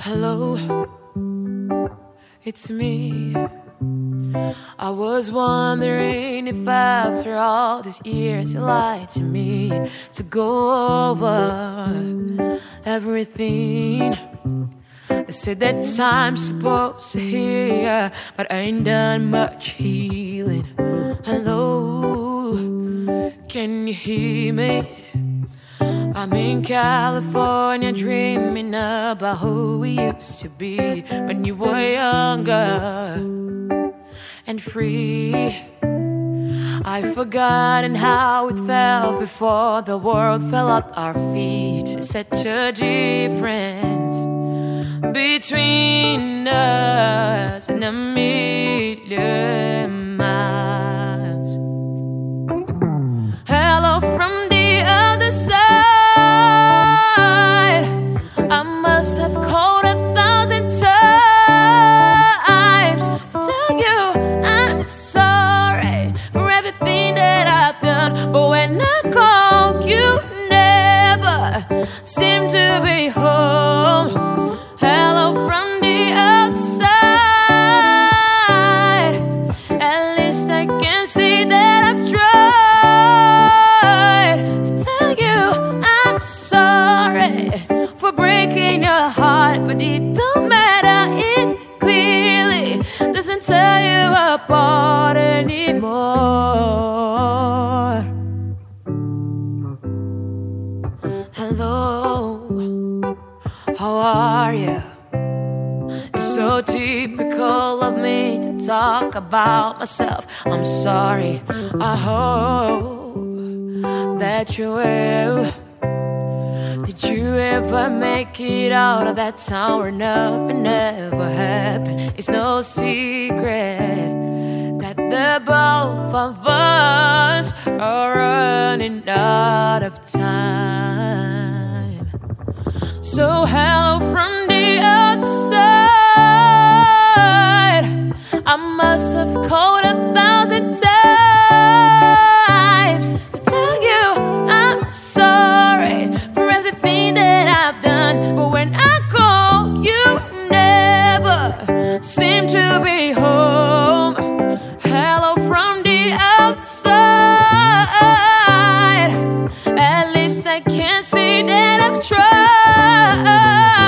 Hello, it's me. I was wondering if after all these years you lied to me to go over everything. They said that time's supposed to heal, but I ain't done much healing. Hello, can you hear me? I'm in California dreaming about who we used to be when you were younger and free. I've forgotten how it felt before the world fell at our feet. There's such a difference between us and a million miles. Hello from the other side. I must have called 1,000 times to tell you I'm sorry for everything that I've done. But when I call, you never seem to be home. Hello from the outside. At least I can see that I've tried to tell you I'm sorry for breaking your heart, but it don't matter, it clearly doesn't tear you apart anymore. Hello, how are you? It's so typical of me to talk about myself. I'm sorry, I hope that you will. Did you ever make it out of that town where nothing ever happened? It's no secret that the both of us are running out of time. So hello from the outside. I must have called 1,000 times to tell you I'm sorry for everything that I've done. But when I call, you never seem to be home. Hello from the outside. At least I can see that I've tried